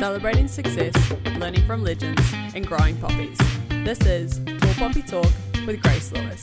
celebrating success, learning from legends, and growing poppies. This is Tall Poppy Talk with Grace Lewis.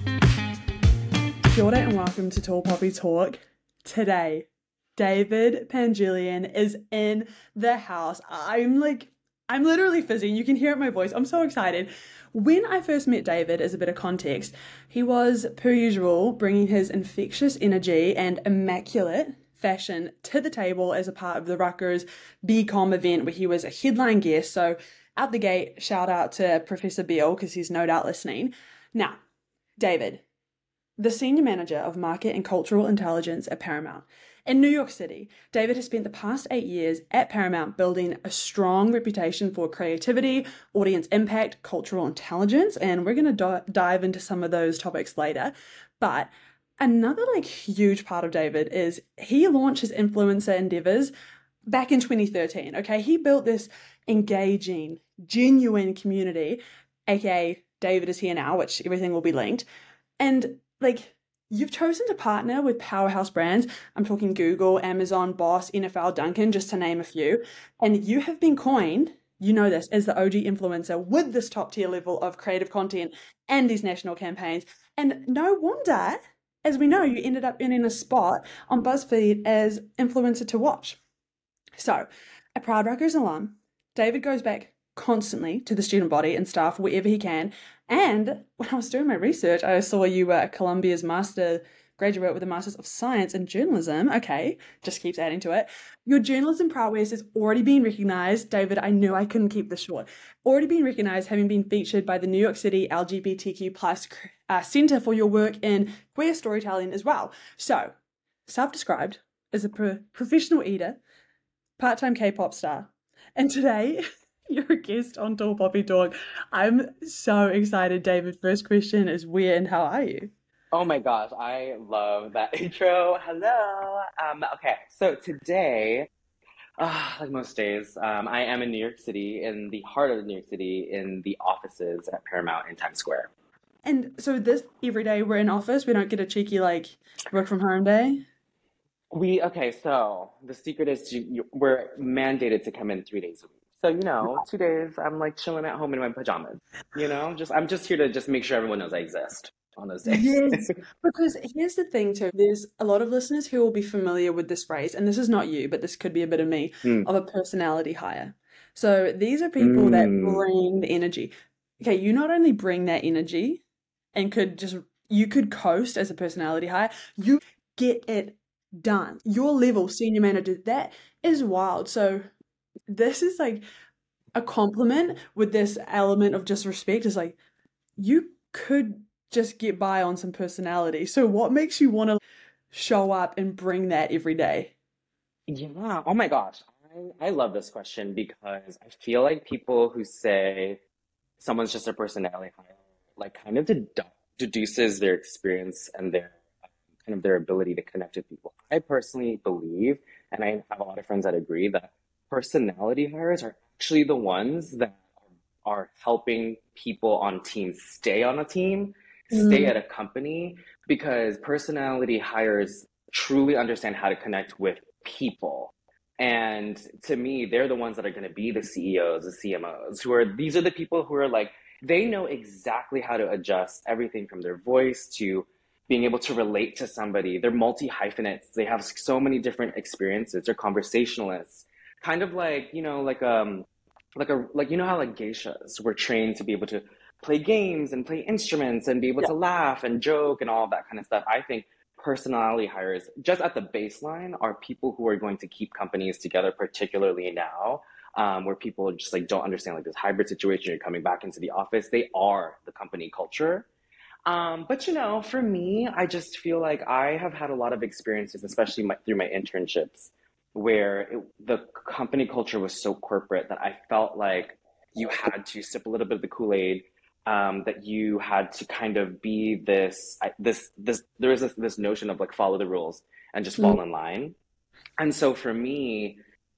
Kia ora and welcome to Tall Poppy Talk. Today, David Pangelian is in the house. I'm literally fizzing. You can hear it in my voice. I'm so excited. When I first met David, as a bit of context, he was, per usual, bringing his infectious energy and immaculate fashion to the table as a part of the Rutgers BCom event where he was a headline guest. So out the gate, shout out to Professor Beale because he's no doubt listening. Now, David, the Senior Manager of Market and Cultural Intelligence at Paramount. In New York City, David has spent the past 8 years at Paramount building a strong reputation for creativity, audience impact, cultural intelligence, and we're going to dive into some of those topics later. But another huge part of David is he launched his influencer endeavors back in 2013, okay? He built this engaging, genuine community, aka David is here now, which everything will be linked. And you've chosen to partner with powerhouse brands. I'm talking Google, Amazon, Boss, NFL, Dunkin', just to name a few. And you have been coined, you know this, as the OG influencer with this top tier level of creative content and these national campaigns. And no wonder, as we know, you ended up earning a spot on BuzzFeed as influencer to watch. So, a proud Rutgers alum, David goes back constantly to the student body and staff wherever he can. And when I was doing my research, I saw you were Columbia's graduate with a Master's of Science in Journalism. Okay, just keeps adding to it. Your journalism prowess is already being recognized. David, I knew I couldn't keep this short. Already being recognized, having been featured by the New York City LGBTQ plus Center for your work in queer storytelling as well. So, self-described as a professional eater, part-time K-pop star. And today, you're a guest on Tall Poppy Talk. I'm so excited, David. First question is, where and how are you? Oh my gosh, I love that intro. Hello. Okay, so today, like most days, I am in New York City, in the heart of New York City, in the offices at Paramount in Times Square. And so this every day we're in office, we don't get a cheeky work from home day? So the secret is we're mandated to come in 3 days a week. So, 2 days I'm chilling at home in my pajamas. I'm just here to just make sure everyone knows I exist on those days. Yes, because here's the thing too. There's a lot of listeners who will be familiar with this phrase, and this is not you, but this could be a bit of me, of a personality hire. So these are people that bring the energy. Okay, you not only bring that energy and you could coast as a personality hire, you get it done. Your level, senior manager, that is wild. So this is a compliment with this element of just respect. Is you could just get by on some personality. So what makes you want to show up and bring that every day? Yeah. Oh my gosh. I love this question because I feel like people who say someone's just a personality hire, kind of deduces their experience and their kind of their ability to connect with people. I personally believe, and I have a lot of friends that agree, that personality hires are actually the ones that are helping people on teams stay on a team, stay at a company, because personality hires truly understand how to connect with people. And to me, they're the ones that are going to be the CEOs, the CMOs, these are the people who are they know exactly how to adjust everything from their voice to being able to relate to somebody. They're multi-hyphenates. They have so many different experiences. They're conversationalists. Kind of how geishas were trained to be able to play games and play instruments and be able to laugh and joke and all that kind of stuff. I think personality hires, just at the baseline, are people who are going to keep companies together, particularly now, where people just don't understand this hybrid situation. You're coming back into the office. They are the company culture. But for me, I just feel like I have had a lot of experiences, especially through my internships, where the company culture was so corporate that I felt like you had to sip a little bit of the Kool-Aid, that you had to kind of be there is this notion of follow the rules and just fall in line. And so for me,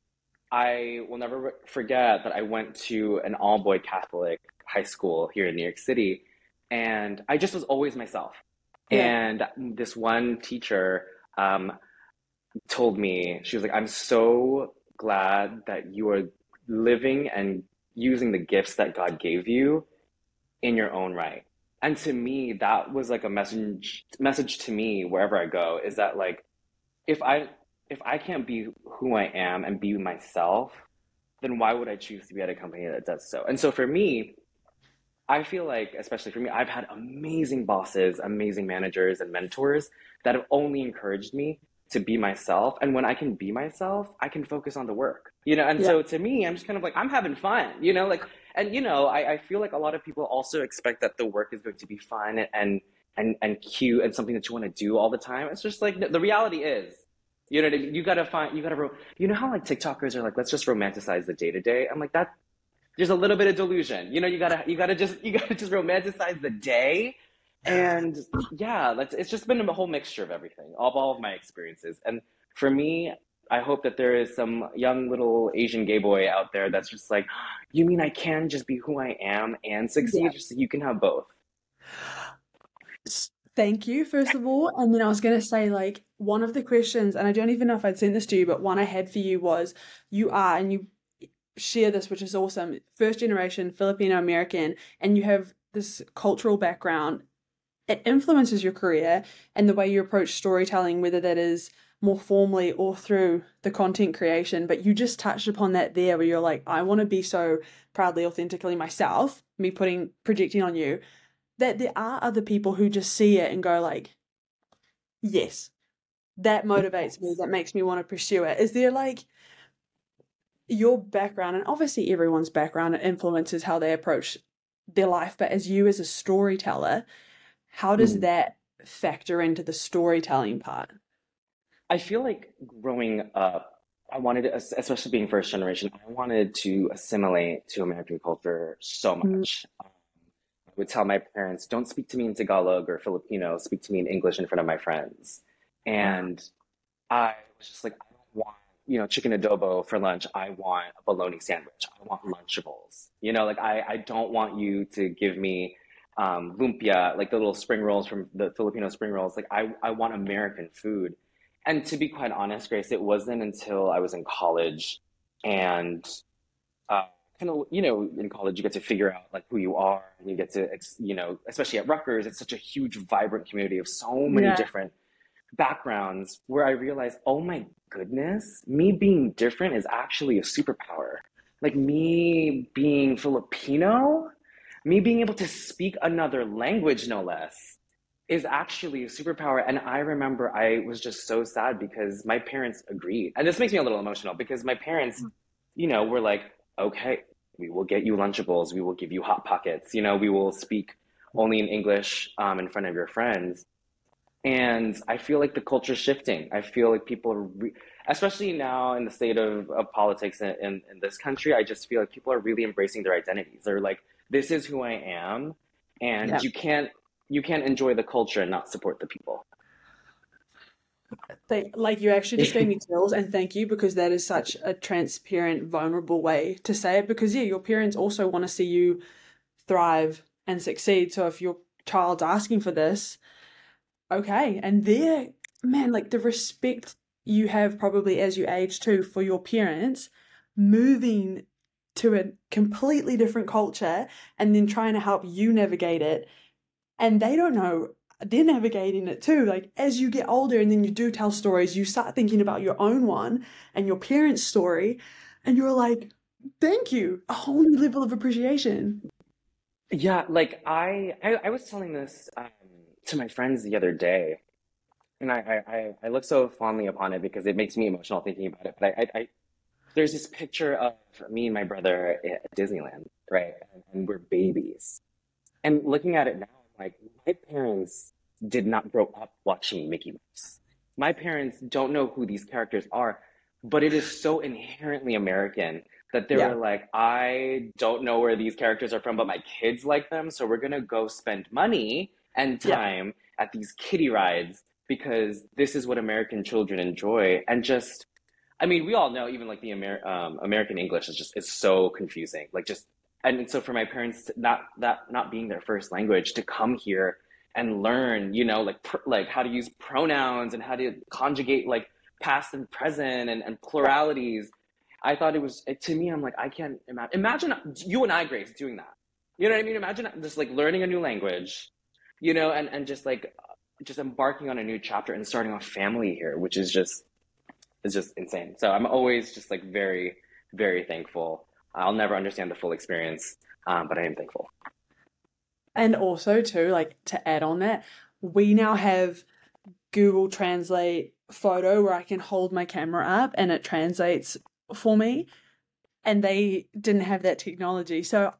I will never forget that I went to an all-boy Catholic high school here in New York City, and I just was always myself. And this one teacher told me, she was like, I'm so glad that you are living and using the gifts that God gave you in your own right. And to me, that was like a message to me wherever I go, is that like if I if I can't be who I am and be myself, then why would I choose to be at a company that does so? And so for me, I feel like, especially for me, I've had amazing bosses, amazing managers, and mentors that have only encouraged me to be myself. And when I can be myself, I can focus on the work, you know? And Yeah. so to me, I'm just kind of like, I'm having fun, you know? Like, and, you know, I feel like a lot of people also expect that the work is going to be fun and cute and something that you want to do all the time. It's just like, the reality is, you know what I mean? You know how like TikTokers are like, let's just romanticize the day to day. I'm like, that there's a little bit of delusion. You know, you gotta just romanticize the day. And yeah, it's just been a whole mixture of everything, of all of my experiences. And for me, I hope that there is some young little Asian gay boy out there that's just like, you mean I can just be who I am and succeed? Yeah. Just so you can have both. Thank you, first of all. And then I was going to say, like, one of the questions, and I don't even know if I'd sent this to you, but one I had for you was and you share this, which is awesome, first generation Filipino American, and you have this cultural background. It influences your career and the way you approach storytelling, whether that is more formally or through the content creation. But you just touched upon that there, where you're like, I want to be so proudly, authentically myself, me projecting on you, that there are other people who just see it and go like, yes, that motivates me, that makes me want to pursue it. Is there like your background, and obviously everyone's background influences how they approach their life, but as you as a storyteller, how does that factor into the storytelling part? I feel like growing up, I wanted to, especially being first generation, I wanted to assimilate to American culture so much. I would tell my parents, don't speak to me in Tagalog or Filipino, speak to me in English in front of my friends. And I was just like, I don't want, you know, chicken adobo for lunch. I want a bologna sandwich. I want Lunchables. You know, like I don't want you to give me lumpia, like the little spring rolls from the Filipino spring rolls. Like I want American food. And to be quite honest, Grace, it wasn't until I was in college and kind of, you know, in college, you get to figure out like who you are and you get to, you know, especially at Rutgers, it's such a huge, vibrant community of so many Yeah. different backgrounds where I realized, oh my goodness, me being different is actually a superpower. Like me being Filipino, me being able to speak another language, no less, is actually a superpower. And I remember I was just so sad because my parents agreed. And this makes me a little emotional because my parents, you know, were like, okay, we will get you Lunchables, we will give you Hot Pockets, you know, we will speak only in English in front of your friends. And I feel like the culture's shifting. I feel like people are, especially now in the state of politics in this country, I just feel like people are really embracing their identities. They're like, this is who I am, and Yeah. you can't enjoy the culture and not support the people. Like you actually just gave me chills, and thank you, because that is such a transparent, vulnerable way to say it. Because yeah, your parents also want to see you thrive and succeed. So if your child's asking for this, okay. And there, man, like the respect you have probably as you age too for your parents moving to a completely different culture and then trying to help you navigate it. And they don't know they're navigating it too. Like as you get older and then you do tell stories, you start thinking about your own one and your parents' story, and you're like, thank you, a whole new level of appreciation. Yeah, like I was telling this to my friends the other day, and I look so fondly upon it because it makes me emotional thinking about it. But there's this picture of me and my brother at Disneyland, right? And we're babies. And looking at it now, I'm like, my parents did not grow up watching Mickey Mouse. My parents don't know who these characters are, but it is so inherently American that they Yeah. were like, I don't know where these characters are from, but my kids like them, so we're gonna go spend money and Yeah. time at these kiddie rides because this is what American children enjoy. And just, I mean, we all know even like the American English is so confusing. Like just, and so for my parents not being their first language to come here and learn, you know, like how to use pronouns and how to conjugate like past and present and pluralities. I thought to me, I'm like, I can't imagine you and I, Grace, doing that. You know what I mean? Imagine just like learning a new language, and just like, just embarking on a new chapter and starting a family here, which is just insane. So I'm always just like very, very thankful. I'll never understand the full experience, but I am thankful. And also too, like to add on that, we now have Google Translate photo where I can hold my camera up and it translates for me. And they didn't have that technology. So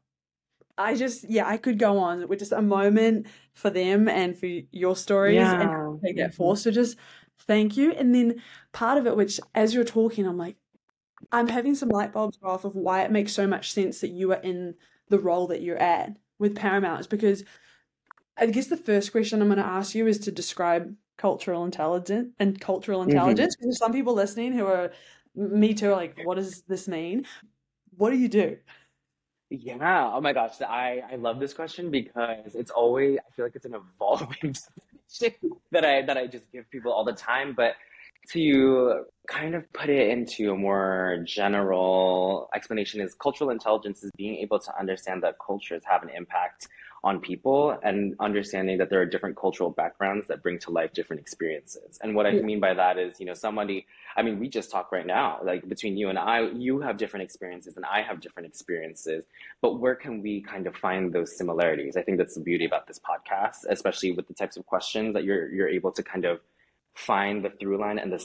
I could go on with just a moment for them and for your stories and take that forth. So just thank you. And then part of it, which as you're talking, I'm like, I'm having some light bulbs go off of why it makes so much sense that you are in the role that you're at with Paramount, is because I guess the first question I'm going to ask you is to describe cultural intelligence. Because some people listening who are me too are like, what does this mean? What do you do? Yeah. Oh my gosh. I love this question because it's always, I feel like it's an evolving definition that I just give people all the time. But to kind of put it into a more general explanation, is cultural intelligence is being able to understand that cultures have an impact on people and understanding that there are different cultural backgrounds that bring to life different experiences. And what I mean by that is, we just talk right now, like between you and I, you have different experiences and I have different experiences, but where can we kind of find those similarities? I think that's the beauty about this podcast, especially with the types of questions that you're able to kind of find the through line and the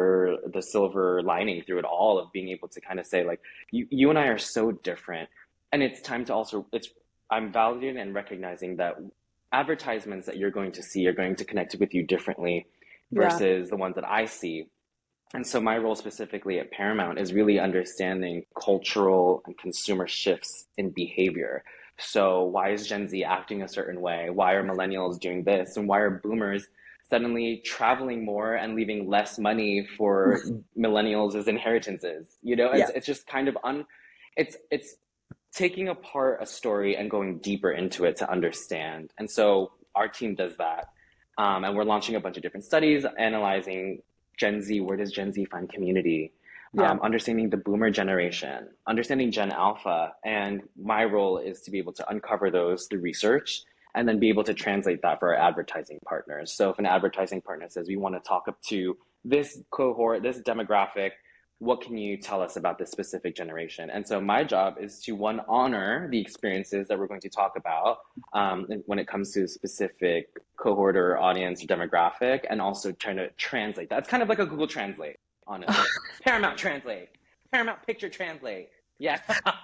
silver lining through it all, of being able to kind of say like, you and I are so different. And it's time to also, I'm validating and recognizing that advertisements that you're going to see are going to connect with you differently versus the ones that I see. And so my role specifically at Paramount is really understanding cultural and consumer shifts in behavior. So why is Gen Z acting a certain way? Why are millennials doing this? And why are boomers suddenly traveling more and leaving less money for millennials as inheritances? It's just kind of it's taking apart a story and going deeper into it to understand. And so our team does that. And we're launching a bunch of different studies, analyzing Gen Z. Where does Gen Z find community? Understanding the boomer generation, understanding Gen Alpha. And my role is to be able to uncover those through research and then be able to translate that for our advertising partners. So if an advertising partner says, we want to talk up to this cohort, this demographic, what can you tell us about this specific generation? And so my job is to, one, honor the experiences that we're going to talk about when it comes to a specific cohort or audience or demographic, and also trying to translate that. It's kind of like a Google Translate, honestly. Paramount Translate, Paramount Picture Translate. Yeah.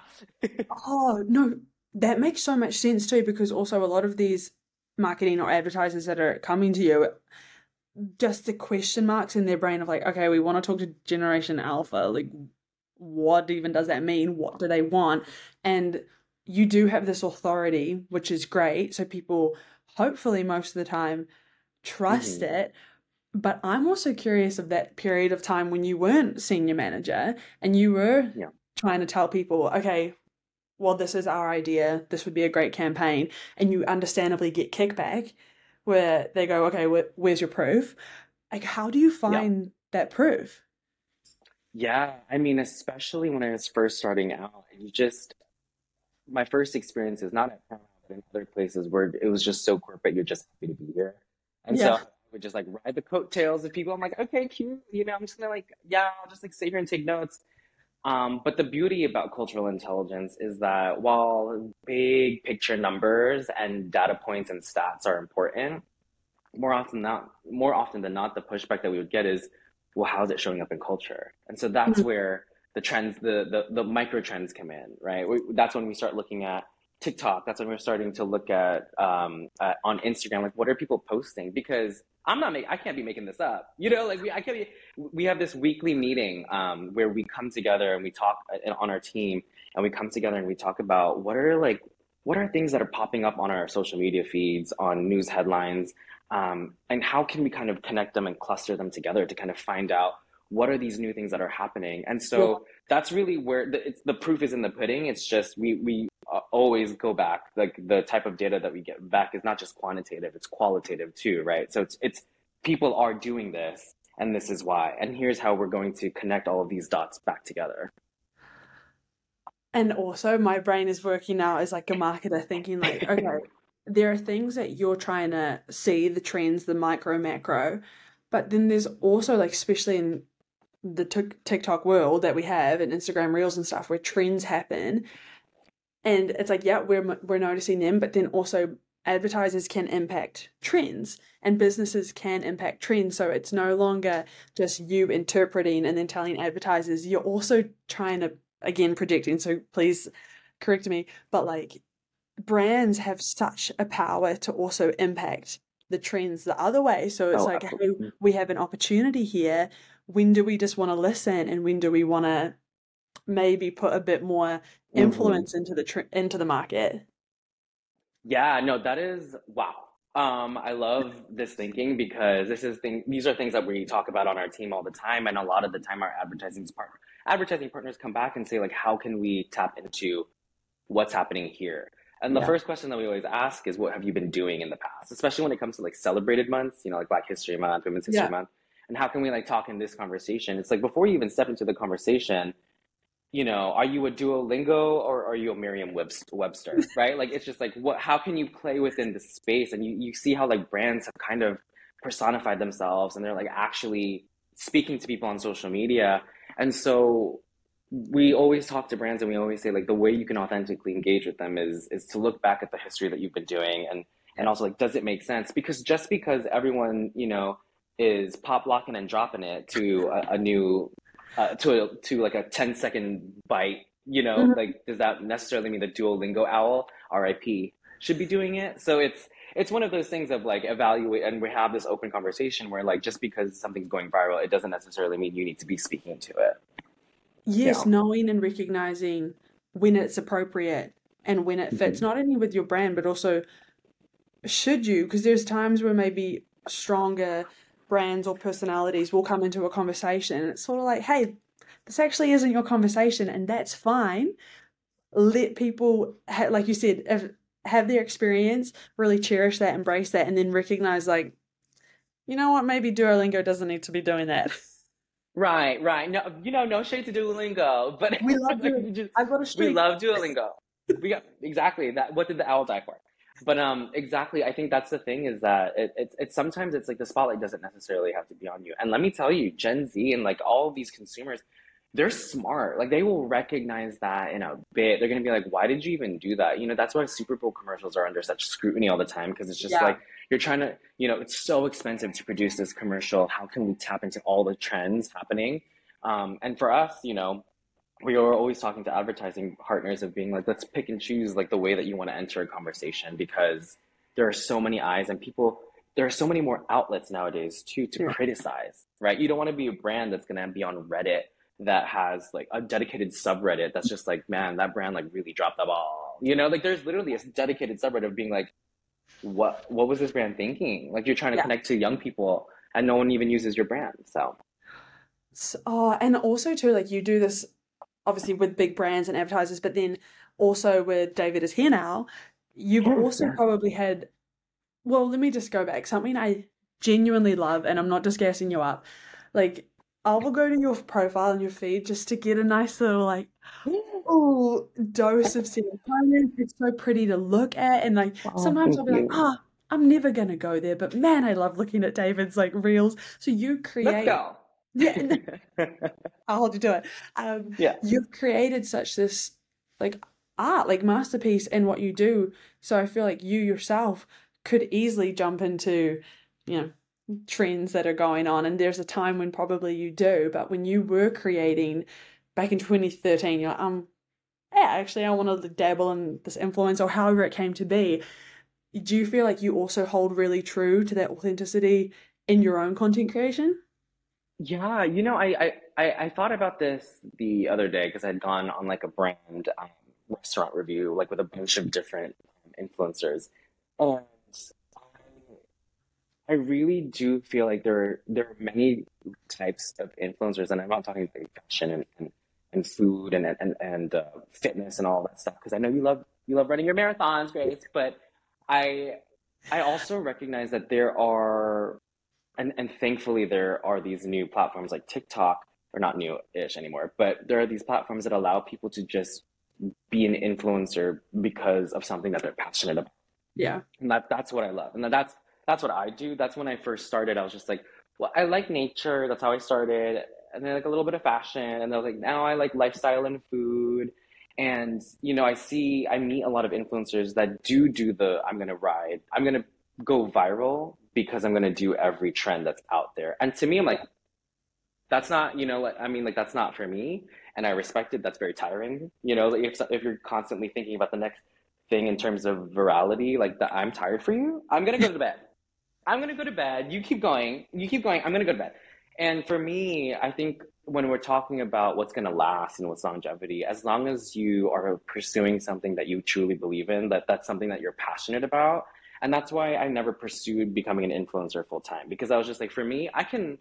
Oh, no, that makes so much sense too, because also a lot of these marketing or advertisers that are coming to you, just the question marks in their brain of like, okay, we want to talk to Generation Alpha. Like, what even does that mean? What do they want? And you do have this authority, which is great. So people, hopefully most of the time, trust it. But I'm also curious of that period of time when you weren't senior manager and you were trying to tell people, okay, well, this is our idea. This would be a great campaign. And you understandably get kickback where they go, okay, where's your proof? Like, how do you find that proof? Yeah, especially when I was first starting out, my first experience is not at Paramount, but in other places where it was just so corporate, you're just happy to be here. And so I would just like ride the coattails of people. I'm like, okay, cute. I'm just gonna I'll just sit here and take notes. But the beauty about cultural intelligence is that while big picture numbers and data points and stats are important, more often than not, the pushback that we would get is, well, how is it showing up in culture? And so that's where the trends, the micro trends come in, right? That's when we start looking at TikTok. That's when we're starting to look at on Instagram, like, what are people posting? Because I can't be making this up. We have this weekly meeting where we come together and we talk on our team, and we come together and we talk about what are things that are popping up on our social media feeds, on news headlines, and how can we kind of connect them and cluster them together to kind of find out what are these new things that are happening. And so that's really where the proof is in the pudding. It's just we always go back. Like, the type of data that we get back is not just quantitative, it's qualitative too, right? So it's people are doing this, and this is why, and here's how we're going to connect all of these dots back together. And also, my brain is working now as like a marketer, thinking like, okay, there are things that you're trying to see, the trends, the micro, macro, but then there's also like, especially in the TikTok world that we have and Instagram Reels and stuff, where trends happen, and it's like, yeah, we're noticing them, but then also advertisers can impact trends and businesses can impact trends. So it's no longer just you interpreting and then telling advertisers. You're also trying to, again, projecting. So please correct me, but like brands have such a power to also impact the trends the other way. So it's Oh, like, hey, absolutely. we have an opportunity here. When do we just want to listen, and when do we want to maybe put a bit more Mhm. influence into the market? Yeah, no, that is wow. I love this thinking because these are things that we talk about on our team all the time, and a lot of the time our advertising partners come back and say like, how can we tap into what's happening here? And the Yeah. first question that we always ask is, what have you been doing in the past? Especially when it comes to like celebrated months, like Black History Month, Women's History Yeah. Month, and how can we like talk in this conversation? It's like before you even step into the conversation, are you a Duolingo or are you a Merriam-Webster, right? Like, it's just like, how can you play within the space? And you see how like brands have kind of personified themselves and they're like actually speaking to people on social media. And so we always talk to brands and we always say like the way you can authentically engage with them is to look back at the history that you've been doing and Yeah. also like, does it make sense? Because just because everyone, is pop locking and dropping it to a new to like a 10-second bite, Mhm. like does that necessarily mean the Duolingo owl, RIP, should be doing it? So it's one of those things of like evaluate, and we have this open conversation where like just because something's going viral, it doesn't necessarily mean you need to be speaking to it. Yes, Yeah. knowing and recognizing when it's appropriate and when it fits, Mhm. not only with your brand, but also should you, because there's times where maybe stronger brands or personalities will come into a conversation and it's sort of like, hey, this actually isn't your conversation, and that's fine. Let people, like you said, have their experience, really cherish that, embrace that, and then recognize, like, you know what, maybe Duolingo doesn't need to be doing that. Right, right. No, no shade to Duolingo, but We love like, doing, I've got a we streak. love Duolingo. We got exactly that. What did the owl die for? But exactly. I think that's the thing is that it's sometimes it's like the spotlight doesn't necessarily have to be on you. And let me tell you, Gen Z and like all of these consumers, they're smart. Like they will recognize that in a bit. They're gonna be like, why did you even do that? That's why Super Bowl commercials are under such scrutiny all the time because it's just Yeah. like you're trying to, it's so expensive to produce this commercial. How can we tap into all the trends happening? And for us, we are always talking to advertising partners of being like, let's pick and choose like the way that you want to enter a conversation because there are so many eyes and people, there are so many more outlets nowadays too to Yeah. criticize, right? You don't want to be a brand that's going to be on Reddit that has like a dedicated subreddit that's just like, man, that brand like really dropped the ball. Like there's literally a dedicated subreddit of being like, what was this brand thinking? Like you're trying to Yeah. connect to young people and no one even uses your brand. So Oh, and also too, like you do this obviously with big brands and advertisers, but then also with David is here now, you've yes, also yes. probably had, well, let me just go back. Something I genuinely love, and I'm not just gassing you up. Like, I will go to your profile and your feed just to get a nice little like, oh, dose of serotonin. It's so pretty to look at, and like Oh, sometimes thank I'll be like, you. ah, I'm never gonna go there, but man, I love looking at David's like reels. So you Let's create, go. yeah, I'll hold you to it. Yeah. You've created such this like art, like masterpiece in what you do. So I feel like you yourself could easily jump into, you know, trends that are going on. And there's a time when probably you do, but when you were creating back in 2013, you're like, yeah, actually I want to dabble in this influence or however it came to be. Do you feel like you also hold really true to that authenticity in your own content creation? Yeah, I thought about this the other day because I'd gone on like a brand restaurant review, like with a bunch of different influencers. And I really do feel like there are many types of influencers, and I'm not talking like fashion and food and fitness and all that stuff because I know you love running your marathons, Grace. But I I also recognize that there are and thankfully there are these new platforms like TikTok, or not new-ish anymore, but there are these platforms that allow people to just be an influencer because of something that they're passionate about. Yeah. And that's what I love. And that's what I do. That's when I first started. I was just like, well, I like nature. That's how I started. And then like a little bit of fashion. And I was like, now I like lifestyle and food. And, I meet a lot of influencers that do I'm going to go viral because I'm going to do every trend that's out there. And to me, I'm like, that's not, that's not for me. And I respect it. That's very tiring. Like if you're constantly thinking about the next thing in terms of virality, like that, I'm tired for you. I'm going to go to bed. I'm going to go to bed. You keep going. I'm going to go to bed. And for me, I think when we're talking about what's going to last and what's longevity, as long as you are pursuing something that you truly believe in, that's something that you're passionate about. And that's why I never pursued becoming an influencer full time, because I was just like, for me,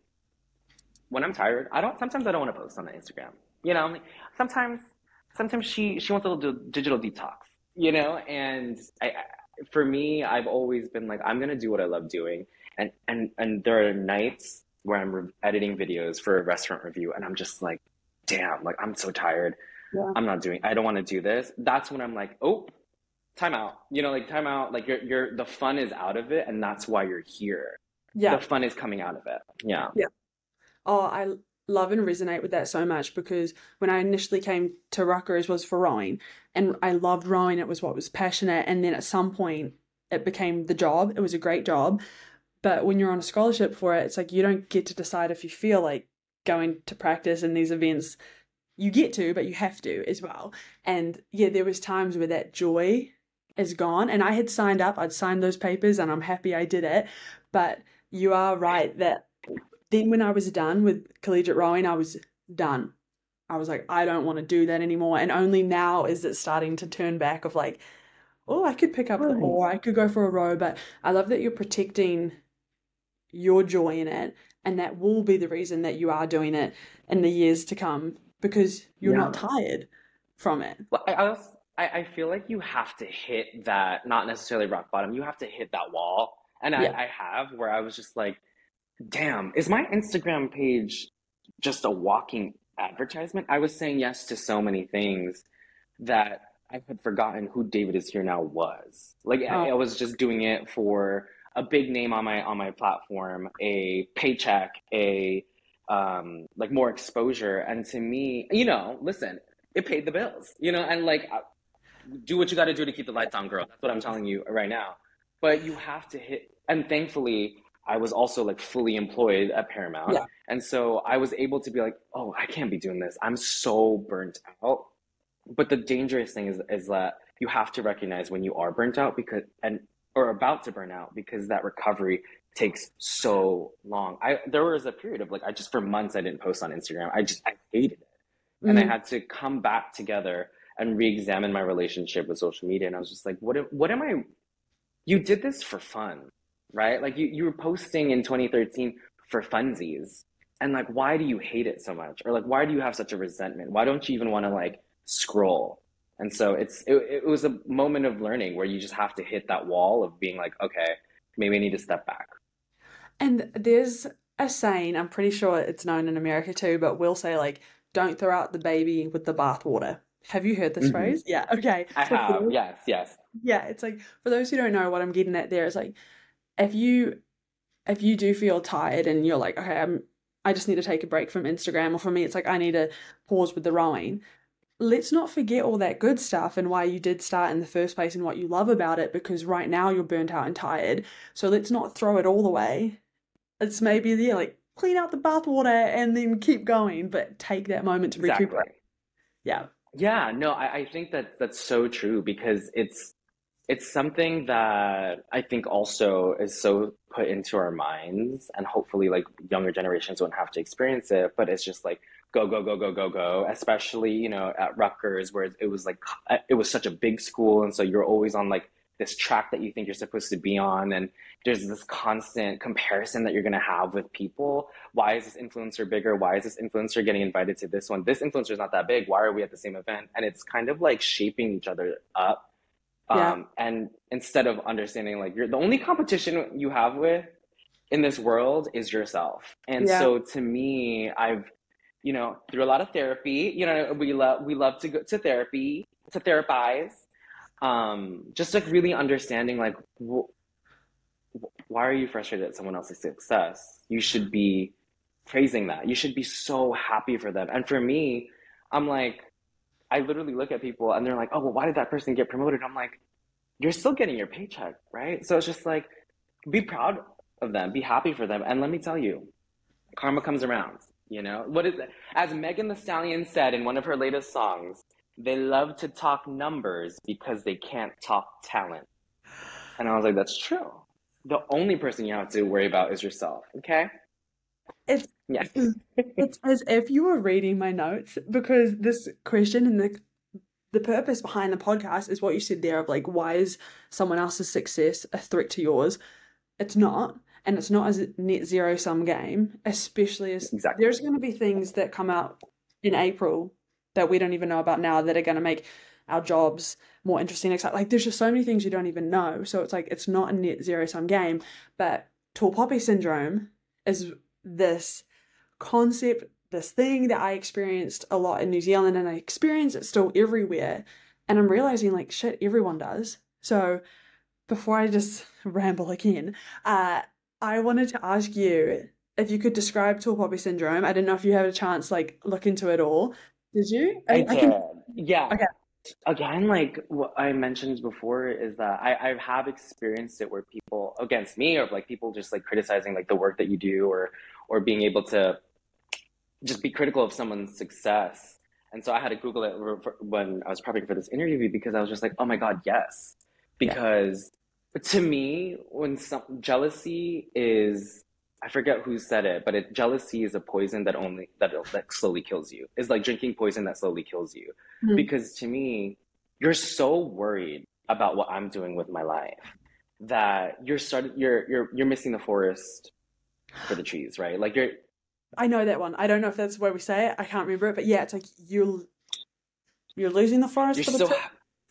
when I'm tired, sometimes I don't want to post on the Instagram. Like sometimes she wants a little digital detox, and for me, I've always been like, I'm going to do what I love doing. And there are nights where I'm editing videos for a restaurant review and I'm just like, damn, like I'm so tired. Yeah. I don't want to do this. That's when I'm like, oh, time out. Time out. Like the fun is out of it, and that's why you're here. Yeah. The fun is coming out of it. Yeah. Yeah. Oh, I love and resonate with that so much, because when I initially came to Rutgers was for rowing, and I loved rowing. It was what was passionate. And then at some point it became the job. It was a great job. But when you're on a scholarship for it, it's like you don't get to decide if you feel like going to practice in these events. You get to, but you have to as well. And yeah, there was times where that joy is gone. And I had signed up, I'd signed those papers, and I'm happy I did it. But you are right that then when I was done with collegiate rowing, I was done. I was like, I don't want to do that anymore. And only now is it starting to turn back of like, oh, I could pick up the oar, I could go for a row. But I love that you're protecting your joy in it, and that will be the reason that you are doing it in the years to come, because you're not tired from it. Well, I feel like you have to hit that, not necessarily rock bottom, you have to hit that wall. And I have, where I was just like, damn, is my Instagram page just a walking advertisement? I was saying yes to so many things that I had forgotten who David Is Here Now was. Like I was just doing it for a big name on my platform, a paycheck, like more exposure. And to me, listen, it paid the bills, and like, do what you got to do to keep the lights on, girl. That's what I'm telling you right now. But you have to hit, and thankfully, I was also like fully employed at Paramount. Yeah. And so I was able to be like, oh, I can't be doing this. I'm so burnt out. But the dangerous thing is that you have to recognize when you are burnt out or about to burn out, because that recovery takes so long. There was a period of like, for months I didn't post on Instagram. I hated it. Mm-hmm. And I had to come back together and re-examine my relationship with social media. And I was just like, what am I, you did this for fun, right? Like you were posting in 2013 for funsies. And like, why do you hate it so much? Or like, why do you have such a resentment? Why don't you even want to like scroll? And so it was a moment of learning where you just have to hit that wall of being like, okay, maybe I need to step back. And there's a saying, I'm pretty sure it's known in America too, but we'll say like, don't throw out the baby with the bathwater. Have you heard this phrase? Yeah. Okay. I have. Yes. Yeah. It's like, for those who don't know what I'm getting at there, it's like, if you do feel tired and you're like, okay, I just need to take a break from Instagram, or for me, it's like, I need to pause with the rowing. Let's not forget all that good stuff and why you did start in the first place and what you love about it, because right now you're burnt out and tired. So let's not throw it all away. It's maybe, like, clean out the bathwater and then keep going, but take that moment to recuperate. Yeah. Yeah, no, I think that's so true, because it's something that I think also is so put into our minds, and hopefully like younger generations won't have to experience it, but it's just like, go, go, go, go, go, go, especially, at Rutgers, where it was like, it was such a big school. And so you're always on like this track that you think you're supposed to be on. And there's this constant comparison that you're going to have with people. Why is this influencer bigger? Why is this influencer getting invited to this one? This influencer is not that big. Why are we at the same event? And it's kind of like shaping each other up. Yeah. And instead of understanding like the only competition you have with in this world is yourself. And so to me, I've, through a lot of therapy, we love to go to therapy. to therapize. Just like really understanding like why are you frustrated at someone else's success? You should be praising that. You should be so happy for them. And for me, I'm like, I literally look at people and they're like, oh, well, why did that person get promoted? I'm like, you're still getting your paycheck, right? So it's just like, be proud of them, be happy for them. And let me tell you, karma comes around, you know? What is it? As Megan Thee Stallion said in one of her latest songs, they love to talk numbers because they can't talk talent. And I was like, that's true. The only person you have to worry about is yourself, okay? It's Yeah. it's as if you were reading my notes, because this question and the purpose behind the podcast is what you said there of like, why is someone else's success a threat to yours? It's not. And it's not as a net zero sum game, especially as Exactly. there's going to be things that come out in April that we don't even know about now that are going to make our jobs more interesting. Like there's just so many things you don't even know. So it's like, it's not a net zero sum game. But tall poppy syndrome is this concept, this thing that I experienced a lot in New Zealand, and I experience it still everywhere. And I'm realizing like, shit, everyone does. So before I just ramble again, I wanted to ask you if you could describe tall poppy syndrome. I didn't know if you had a chance like look into it all. Did you? I did. Yeah. Okay. Again, like what I mentioned before is that I have experienced it where people against me, or like people just like criticizing like the work that you do, or being able to just be critical of someone's success. And so I had to Google it when I was prepping for this interview, because I was just like, oh my God, yes. Because to me, when jealousy is, I forget who said it, but jealousy is a poison that slowly kills you. It's like drinking poison that slowly kills you. Mhm. Because to me, you're so worried about what I'm doing with my life that you're missing the forest for the trees, right? Like I know that one. I don't know if that's the way we say it. I can't remember it, but yeah, it's like you're losing the forest for the trees.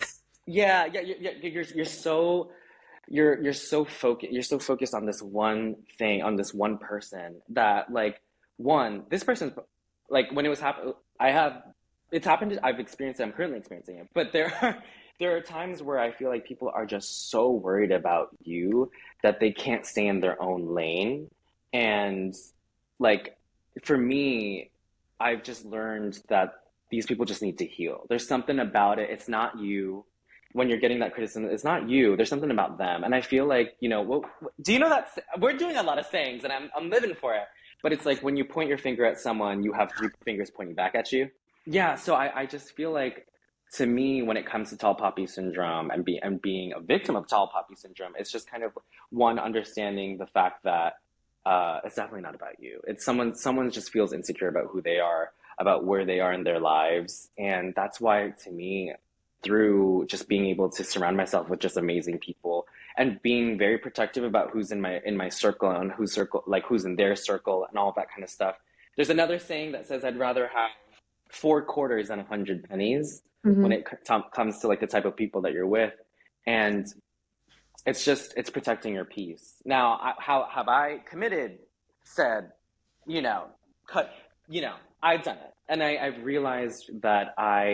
You're so focused on this one thing, on this one person, that like this person's like, when it was it's happened, I've experienced it, I'm currently experiencing it, but there are times where I feel like people are just so worried about you that they can't stay in their own lane. And like for me, I've just learned that these people just need to heal. There's something about it. It's not you. When you're getting that criticism, it's not you. There's something about them. And I feel like, you know, do you know that we're doing a lot of sayings, and I'm living for it. But it's like when you point your finger at someone, you have three fingers pointing back at you. Yeah. So I just feel like, to me, when it comes to tall poppy syndrome and being a victim of tall poppy syndrome, it's just kind of one, understanding the fact that it's definitely not about you. It's someone just feels insecure about who they are, about where they are in their lives. And that's why, to me, through just being able to surround myself with just amazing people and being very protective about who's in my circle and who's in their circle and all that kind of stuff. There's another saying that says, I'd rather have 4 quarters than 100 pennies when it comes to like the type of people that you're with. And it's protecting your peace. Now, how have I said, I've done it. And I've realized that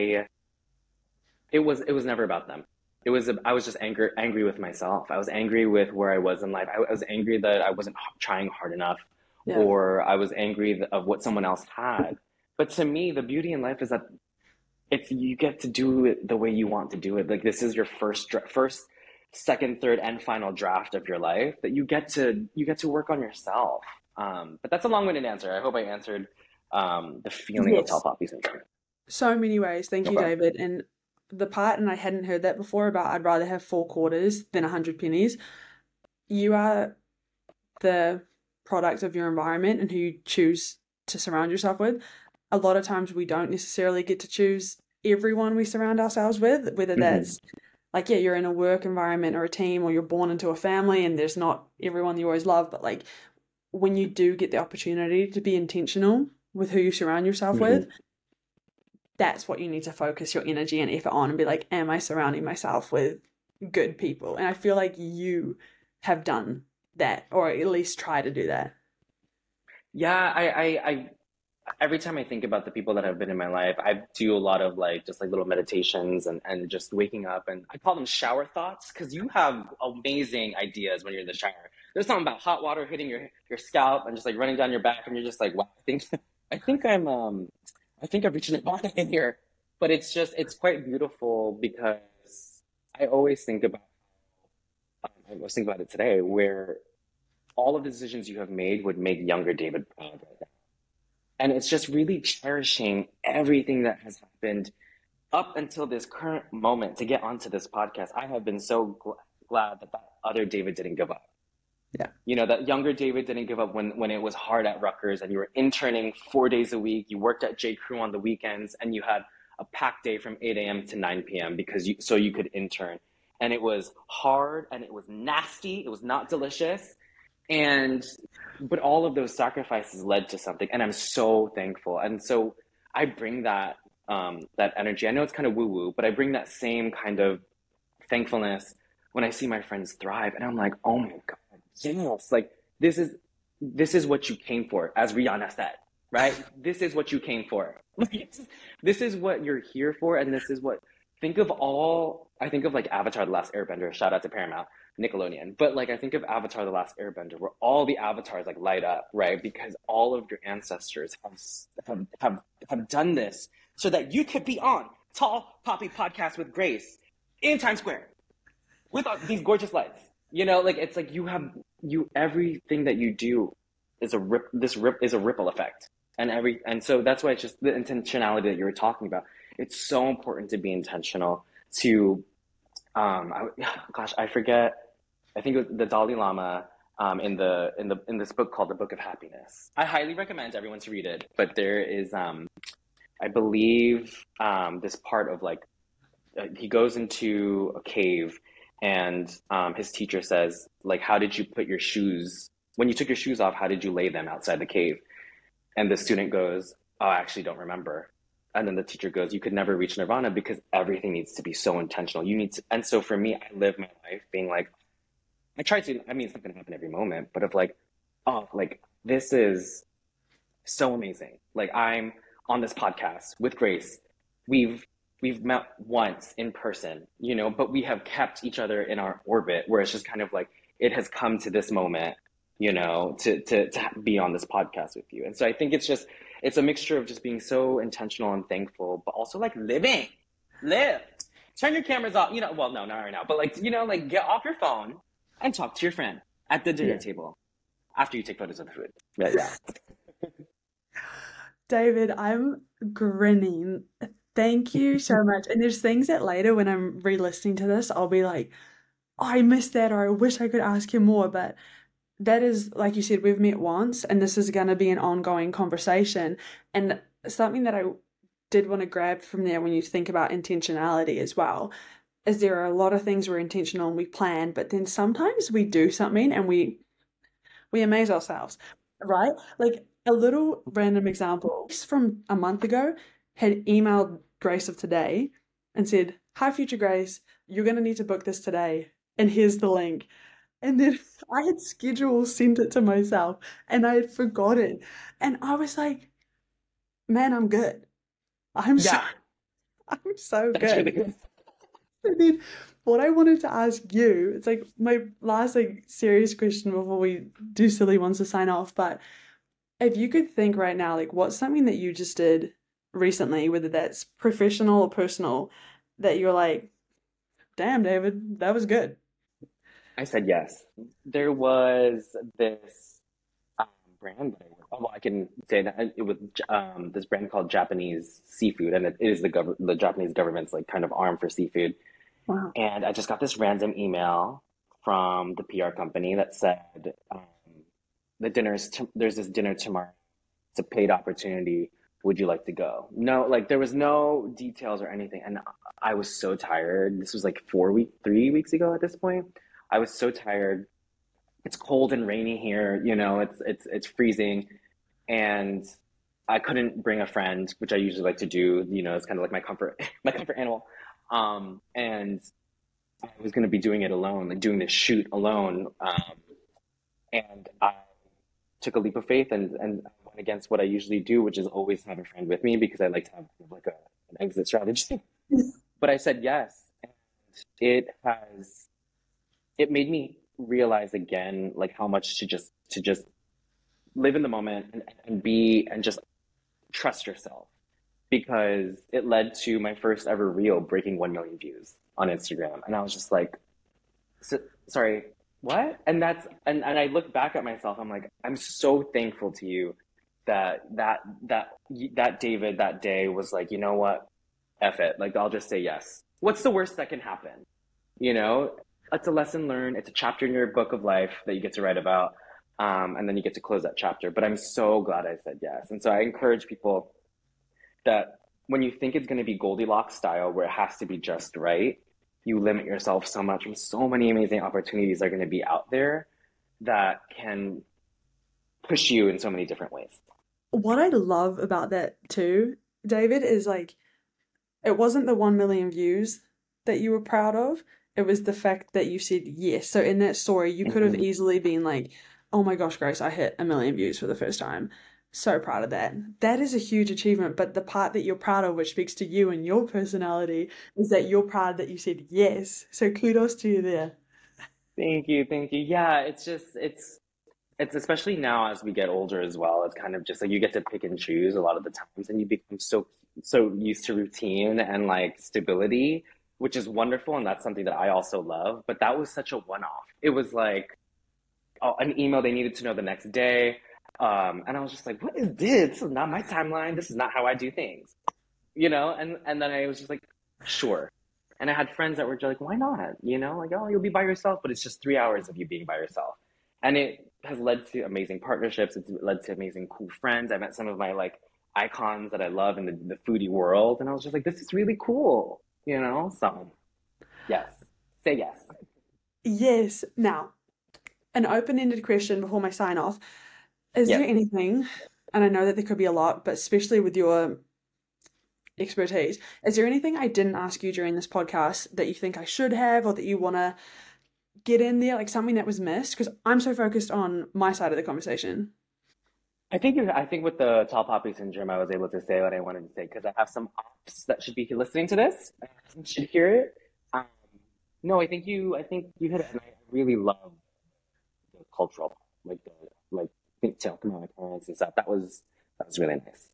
it was never about them. I was just angry with myself. I was angry with where I was in life. I was angry that I wasn't trying hard enough, or I was angry of what someone else had. But to me, the beauty in life is that you get to do it the way you want to do it. Like, this is your first, second, third, and final draft of your life, that you get to work on yourself. But that's a long-winded answer. I hope I answered the feeling of tall poppy syndrome. So many ways. Thank you, David. And the part, and I hadn't heard that before, about I'd rather have 4 quarters than 100 pennies. You are the product of your environment and who you choose to surround yourself with. A lot of times we don't necessarily get to choose everyone we surround ourselves with, whether that's like, you're in a work environment or a team, or you're born into a family and there's not everyone you always love. But like, when you do get the opportunity to be intentional with who you surround yourself with, that's what you need to focus your energy and effort on, and be like, am I surrounding myself with good people? And I feel like you have done that, or at least try to do that. Yeah, every time I think about the people that have been in my life, I do a lot of like just like little meditations and just waking up, and I call them shower thoughts because you have amazing ideas when you're in the shower. There's something about hot water hitting your scalp and just like running down your back, and you're just like, wow, I think I've reached an bottom in here. But it's quite beautiful because I always think about I was thinking about it today, where all of the decisions you have made would make younger David proud right now. And it's just really cherishing everything that has happened up until this current moment to get onto this podcast. I have been so glad that that other David didn't give up. Yeah. You know, that younger David didn't give up when it was hard at Rutgers and you were interning 4 days a week. You worked at J. Crew on the weekends and you had a packed day from 8 a.m. to 9 p.m. because so you could intern. And it was hard and it was nasty. It was not delicious. But all of those sacrifices led to something. And I'm so thankful. And so I bring that energy. I know it's kind of woo-woo, but I bring that same kind of thankfulness when I see my friends thrive. And I'm like, oh my God. Yes, like this is what you came for, as Rihanna said, right? This is what you came for. This is what you're here for, and this is what I think of like Avatar: The Last Airbender, shout out to Paramount, Nickelodeon. But like I think of Avatar: The Last Airbender, where all the avatars like light up, right? Because all of your ancestors have done this so that you could be on Tall Poppy Podcast with Grace in Times Square with these gorgeous lights. You know, like it's like everything that you do is a ripple effect, and so that's why it's just the intentionality that you were talking about. It's so important to be intentional. To, I forget. I think it was the Dalai Lama in this book called The Book of Happiness. I highly recommend everyone to read it. But there is, I believe, this part of like he goes into a cave. And his teacher says, like, how did you put your shoes, when you took your shoes off, how did you lay them outside the cave? And the student goes, oh, I actually don't remember. And then the teacher goes, you could never reach nirvana because everything needs to be so intentional. And so for me, I live my life being like, it's not going to happen every moment, but of like, oh, like, this is so amazing. Like, I'm on this podcast with Grace. We've met once in person, you know, but we have kept each other in our orbit where it's just kind of like, it has come to this moment, you know, to be on this podcast with you. And so I think it's a mixture of just being so intentional and thankful, but also like live, turn your cameras off, you know, well, no, not right now, but like, you know, like get off your phone and talk to your friend at the dinner table after you take photos of the food. Yeah. David, I'm grinning. Thank you so much. And there's things that later when I'm re-listening to this, I'll be like, oh, I missed that, or I wish I could ask him more. But that is, like you said, we've met once, and this is going to be an ongoing conversation. And something that I did want to grab from there when you think about intentionality as well, is there are a lot of things we're intentional and we plan, but then sometimes we do something and we amaze ourselves, right? Like a little random example from a month ago, had emailed Grace of Today and said, hi, future Grace, you're going to need to book this today. And here's the link. And then I had sent it to myself and I had forgotten. And I was like, man, I'm good. I'm so good. Really good. And then what I wanted to ask you, it's like my last like serious question before we do silly ones to sign off. But if you could think right now, like what's something that you just did recently, whether that's professional or personal, that you're like, damn, David, that was good? I said yes. There was this brand that I can say that it was this brand called Japanese Seafood, and it is the Japanese government's like kind of arm for seafood. Wow. And I just got this random email from the PR company that said, there's this dinner tomorrow. It's a paid opportunity. Would you like to go? No, like there was no details or anything. And I was so tired. This was like 3 weeks ago at this point. I was so tired. It's cold and rainy here, you know, it's freezing. And I couldn't bring a friend, which I usually like to do, you know, it's kind of like my comfort animal. And I was going to be doing it alone, like doing this shoot alone. And I took a leap of faith and went went against what I usually do, which is always have a friend with me because I like to have like an exit strategy. But I said yes, and it made me realize again like how much to just live in the moment and just trust yourself, because it led to my first ever reel breaking 1 million views on Instagram, and I was just like, sorry, what? And I look back at myself, I'm like, I'm so thankful to you that David that day was like, you know what, F it, like I'll just say yes. What's the worst that can happen? You know, it's a lesson learned. It's a chapter in your book of life that you get to write about, and then you get to close that chapter. But I'm so glad I said yes. And so I encourage people that when you think it's going to be Goldilocks style, where it has to be just right, you limit yourself so much. And so many amazing opportunities are going to be out there that can push you in so many different ways. What I love about that too, David, is like, it wasn't the 1 million views that you were proud of. It was the fact that you said yes. So in that story, you could have easily been like, oh my gosh, Grace, I hit 1 million views for the first time. So proud of that. That is a huge achievement. But the part that you're proud of, which speaks to you and your personality, is that you're proud that you said yes. So kudos to you there. Thank you. Yeah, it's especially now as we get older as well. It's kind of just like you get to pick and choose a lot of the times, and you become so used to routine and like stability, which is wonderful, and that's something that I also love. But that was such a one-off. It was like an email they needed to know the next day. And I was just like, what is this? This is not my timeline. This is not how I do things, you know? And then I was just like, sure. And I had friends that were just like, why not? You know, like, oh, you'll be by yourself, but it's just 3 hours of you being by yourself. And it has led to amazing partnerships. It's led to amazing, cool friends. I met some of my like icons that I love in the foodie world. And I was just like, this is really cool, you know? So yes, say yes. Yes. Now, an open-ended question before my sign off. Is Yes. there anything, and I know that there could be a lot, but especially with your expertise, is there anything I didn't ask you during this podcast that you think I should have, or that you want to get in there, like something that was missed? Because I'm so focused on my side of the conversation. I think with the tall poppy syndrome, I was able to say what I wanted to say because I have some ops that should be listening to this, should hear it. No, I think you hit it, and I really love the cultural, like talking about my parents and stuff. That was really nice.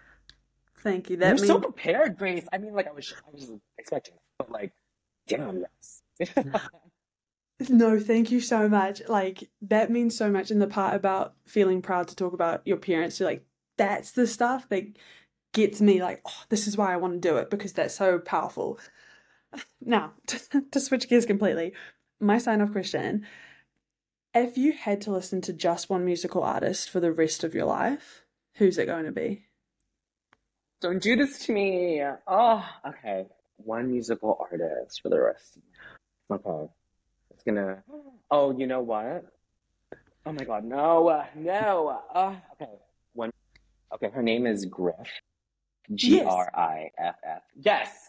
Thank you. You're so prepared, Grace. I mean, like I was expecting, but like, damn, yes. No, thank you so much. Like, that means so much. And the part about feeling proud to talk about your parents, you're like, that's the stuff that gets me like, oh, this is why I want to do it, because that's so powerful. Now, to switch gears completely, my sign-off question: if you had to listen to just one musical artist for the rest of your life, who's it going to be? Don't do this to me. Oh, okay. One musical artist for the rest. Okay. It's gonna. Oh, you know what? Oh my God, no. Okay. Okay, her name is Griff. Griff. Yes.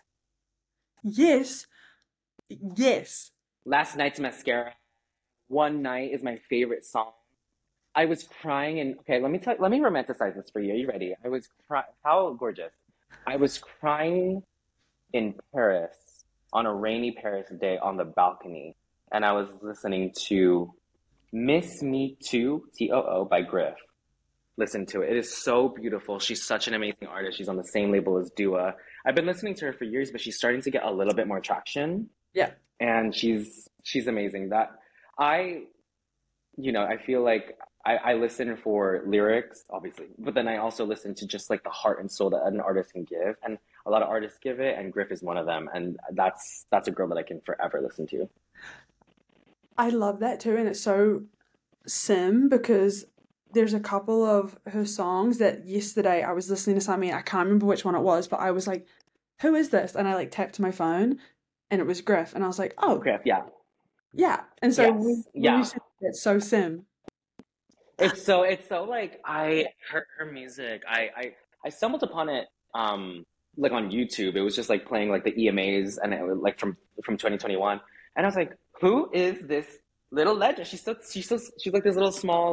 Yes. Last Night's Mascara. One Night is my favorite song. I was crying, and okay, let me romanticize this for you. Are you ready? I was crying. How gorgeous! I was crying in Paris on a rainy Paris day on the balcony, and I was listening to "Miss Me Too" (TOO) by Griff. Listen to it. It is so beautiful. She's such an amazing artist. She's on the same label as Dua. I've been listening to her for years, but she's starting to get a little bit more traction. Yeah. And she's amazing. I feel like I listen for lyrics, obviously, but then I also listen to just like the heart and soul that an artist can give. And a lot of artists give it, and Griff is one of them. And that's a girl that I can forever listen to. I love that too. And it's so sim, because there's a couple of her songs that yesterday I was listening to something, I can't remember which one it was, but I was like, who is this? And I like tapped my phone and it was Griff. And I was like, oh. Griff, yeah. Yeah. And so Yes. Yeah. you said it's so sim. It's so like her music. I stumbled upon it like on YouTube. It was just like playing like the EMAs, and it was like from 2021. And I was like, who is this little legend? She's like this little small like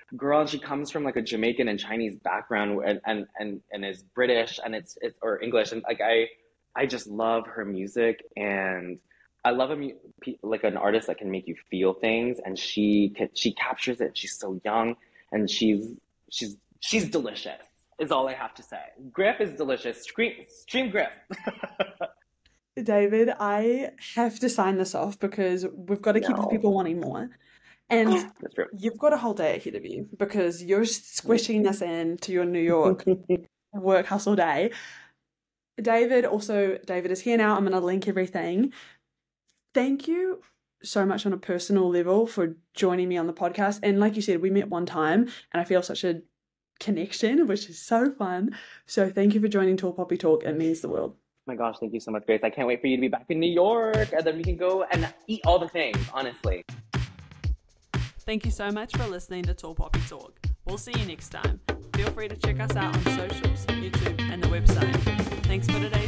girl, and she comes from like a Jamaican and Chinese background and is British and it's or English, and like I just love her music, and I love like an artist that can make you feel things, and she captures it. She's so young, and she's delicious. Is all I have to say. Griff is delicious. Stream Griff. David, I have to sign this off because we've got to keep the No. people wanting more. And That's true. you've got a whole day ahead of you because you're squishing this into your New York work hustle day. David is here now. I'm going to link everything. Thank you so much on a personal level for joining me on the podcast. And like you said, we met one time and I feel such a connection, which is so fun. So thank you for joining Tall Poppy Talk. It means the world. Oh my gosh, thank you so much, Grace. I can't wait for you to be back in New York, and then we can go and eat all the things, honestly. Thank you so much for listening to Tall Poppy Talk. We'll see you next time. Feel free to check us out on socials, YouTube, and the website. Thanks for today's